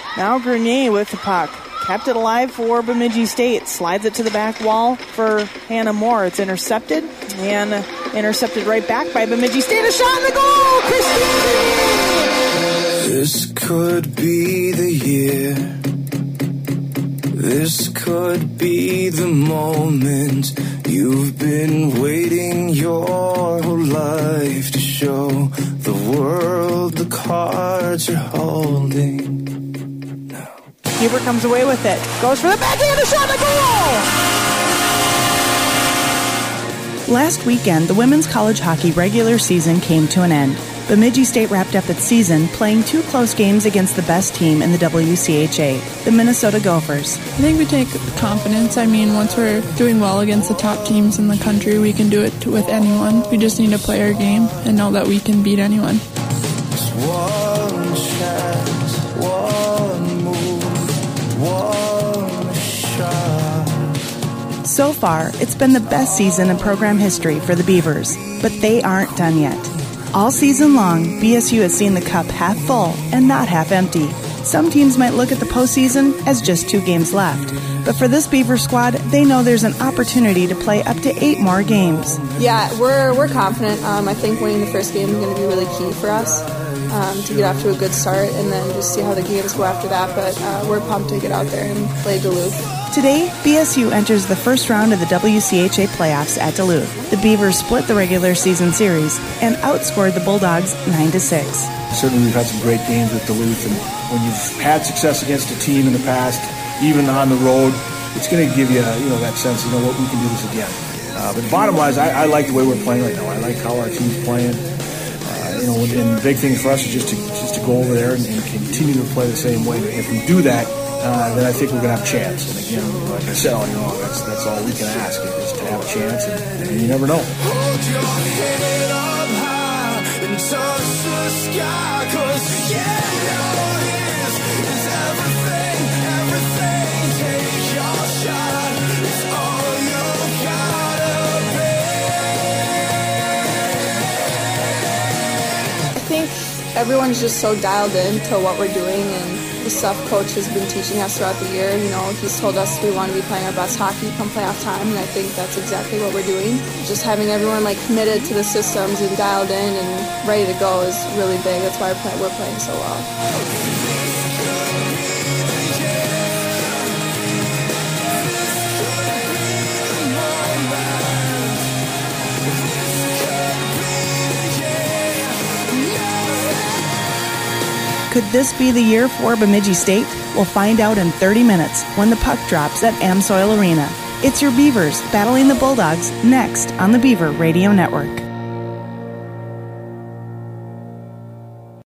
Now Grenier with the puck. Kept it alive for Bemidji State. Slides it to the back wall for Hannah Moore. It's intercepted and intercepted right back by Bemidji State. A shot in the goal! Christine Grenier! This could be the year. This could be the moment you've been waiting your whole life to show the world the cards you're holding. Huber comes away with it. Goes for the backhand, a shot, a goal! Last weekend, the women's college hockey regular season came to an end. Bemidji State wrapped up its season playing 2 close games against the best team in the WCHA, the Minnesota Gophers. I think we take confidence. Once we're doing well against the top teams in the country, we can do it with anyone. We just need to play our game and know that we can beat anyone. One chance, one move, one shot. So far, it's been the best season in program history for the Beavers, but they aren't done yet. All season long, BSU has seen the cup half full and not half empty. Some teams might look at the postseason as just 2 games left, but for this Beaver squad, they know there's an opportunity to play up to 8 more games. Yeah, we're confident. I think winning the first game is going to be really key for us to get off to a good start and then just see how the games go after that. But we're pumped to get out there and play Duluth. Today, BSU enters the first round of the WCHA playoffs at Duluth. The Beavers split the regular season series and outscored the Bulldogs 9-6. Certainly we've had some great games with Duluth, and when you've had success against a team in the past, even on the road, it's going to give you, that sense, what we can do this again. But bottom line is, I like the way we're playing right now. I like how our team's playing. And the big thing for us is just to go over there and continue to play the same way. If we do that, then I think we're going to have a chance. And again, like I said, that's all we can ask is to have a chance, and you never know. Hold your head up high and touch the sky, 'cause this is everything. Take your shot. It's all you gotta be. I think everyone's just so dialed in to what we're doing and the stuff Coach has been teaching us throughout the year. He's told us we want to be playing our best hockey come playoff time, and I think that's exactly what we're doing. Just having everyone committed to the systems and dialed in and ready to go is really big. That's why we're playing so well. Could this be the year for Bemidji State? We'll find out in 30 minutes when the puck drops at Amsoil Arena. It's your Beavers battling the Bulldogs next on the Beaver Radio Network.